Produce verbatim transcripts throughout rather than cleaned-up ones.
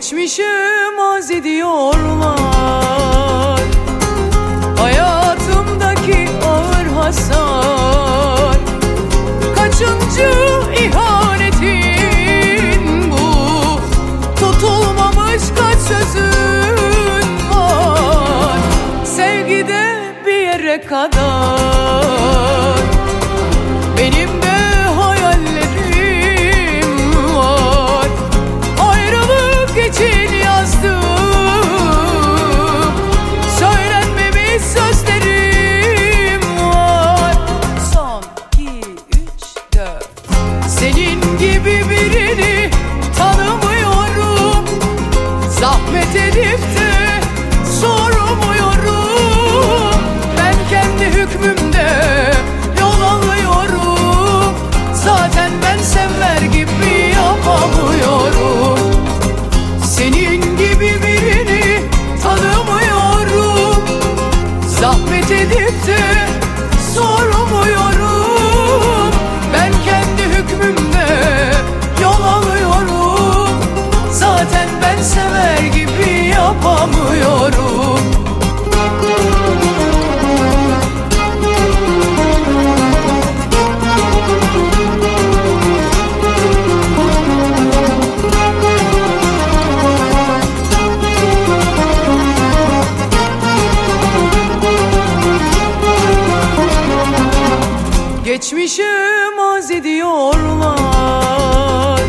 Geçmişe mazi diyorlar, hayatımdaki ağır hasar. Kaçıncı ihanetin bu, tutulmamış kaç sözün var. Sevgide bir yere kadar benim de hayallerim var. Ayrılık için yazdım söylenmemiş sözlerim var. Son iki, üç, dört. Senin gibi birini tanımıyorum, zahmet edip de sormuyorum. Ben kendi hükmümde yol alıyorum, zaten ben sever gibi yapamıyorum. Senin gibi birini tanımıyorum, zahmet edip de sormuyorum. Ben kendi hükmümde yol alıyorum, zaten ben sever gibi yapamıyorum. Geçmişe mazi diyorlar,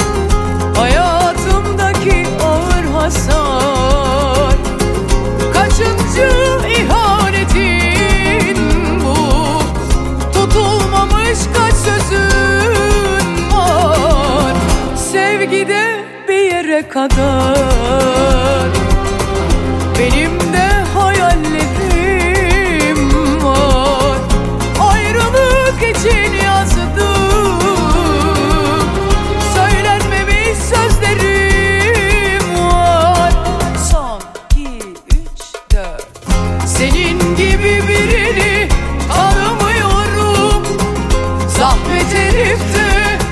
hayatımdaki ağır hasar. Kaçıncı ihanetin bu, tutulmamış kaç sözün var. Sevgide bir yere kadar benim de hayallerim var. Ayrılık için yazdım söylenmemiş sözlerim var. Son iki, üç, dört. Senin gibi birini tanımıyorum, zahmet edip de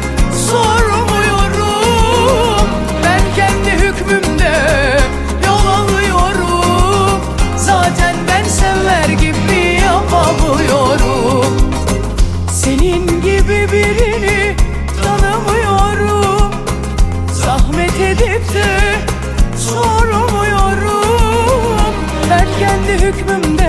sormuyorum. Ben kendi hükmümde yol alıyorum, zaten ben sever gibi yapamıyorum. Senin gibi birini tanımıyorum, zahmet edip de sormuyorum. Ben kendi hükmümde